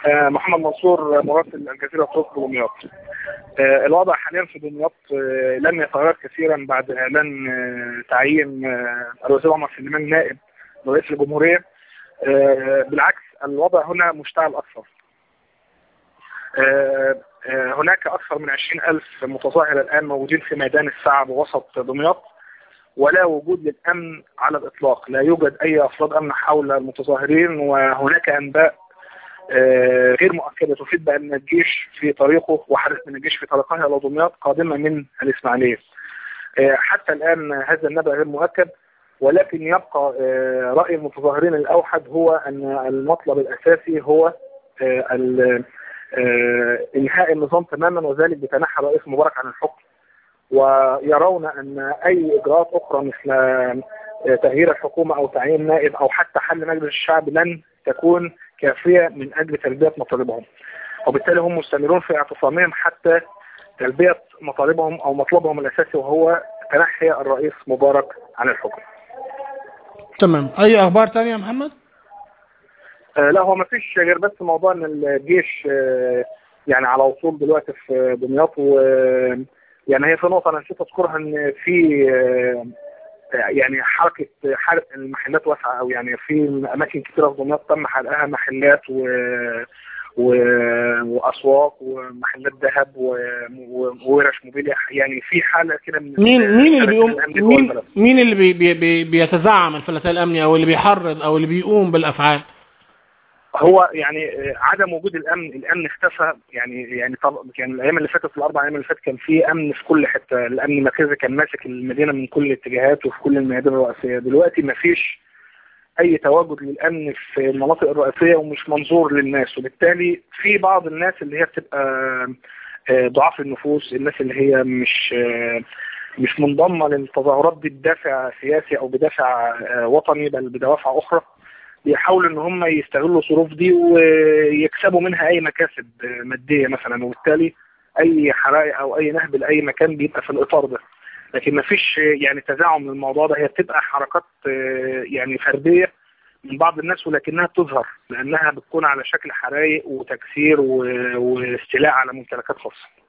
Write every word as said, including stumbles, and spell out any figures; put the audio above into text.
محمد منصور، مراسل الجزيرة التونسي دمياط. الوضع حاليا في دمياط لم يتغير كثيرا بعد اعلان تعيين الوزير عمر سليمان نائب رئيس الجمهورية. بالعكس، الوضع هنا مشتعل اكثر. هناك اكثر من عشرين الف متظاهر الان موجودين في ميدان الساعة بوسط دمياط، ولا وجود للامن على الاطلاق. لا يوجد اي افراد امن حول المتظاهرين، وهناك انباء غير مؤكدة تفيد بأن الجيش في طريقه وحدث من الجيش في طريقه إلى دمياط قادمة من الإسماعيلية. حتى الآن هذا النبأ غير مؤكد، ولكن يبقى رأي المتظاهرين الأوحد هو أن المطلب الأساسي هو إنهاء النظام تماما، وذلك بتنحي الرئيس مبارك عن الحكم، ويرون أن أي إجراءات أخرى مثل تغيير الحكومة أو تعيين نائب أو حتى حل مجلس الشعب لن تكون كافية من أجل تلبية مطالبهم، وبالتالي هم مستمرون في اعتصامهم حتى تلبية مطالبهم أو مطلبهم الأساسي، وهو تنحي الرئيس مبارك عن الحكم. تمام. أي أخبار تانية يا محمد؟ آه لا، هو ما فيش غير بس موضوع أن الجيش آه يعني على وصول دلوقتي في دمياط، و يعني هي في نقطة أنا نسيت أذكرها، أن في آه يعني حركة حرق المحلات واسعة، أو يعني في أماكن كثيرة في دمياط تم حرقها، محلات و... و... وأسواق ومحلات ذهب و... وورش موبيليا. يعني في حالة كده من مين مين اللي بيقوم مين مين اللي بي... بي... بي... بيتزعم الفلتان الأمني أو اللي بيحرض أو اللي بيقوم بالأفعال؟ هو يعني عدم وجود الامن، الامن اختفى. يعني يعني طب كان الايام اللي فاتت، في الاربع ايام اللي فاتت، كان في امن في كل حته، الامن المركزي كان ماسك المدينه من كل الاتجاهات وفي كل الميادين الرئيسيه. دلوقتي ما فيش اي تواجد للامن في المناطق الرئيسيه ومش منظور للناس، وبالتالي في بعض الناس اللي هي بتبقى ضعاف النفوس، الناس اللي هي مش مش منضمه للتظاهرات دي بدافع سياسي او بدافع وطني، بل بدوافع اخرى، بيحاولوا ان هم يستغلوا الظروف دي ويكسبوا منها اي مكاسب ماديه مثلا، وبالتالي اي حرائق او اي نهب لاي مكان بيبقى في الاطار ده. لكن ما فيش يعني تزاعم للموضوع ده، هي بتبقى حركات يعني فرديه من بعض الناس، ولكنها بتظهر لانها بتكون على شكل حرائق وتكسير واستيلاء على ممتلكات خاصه.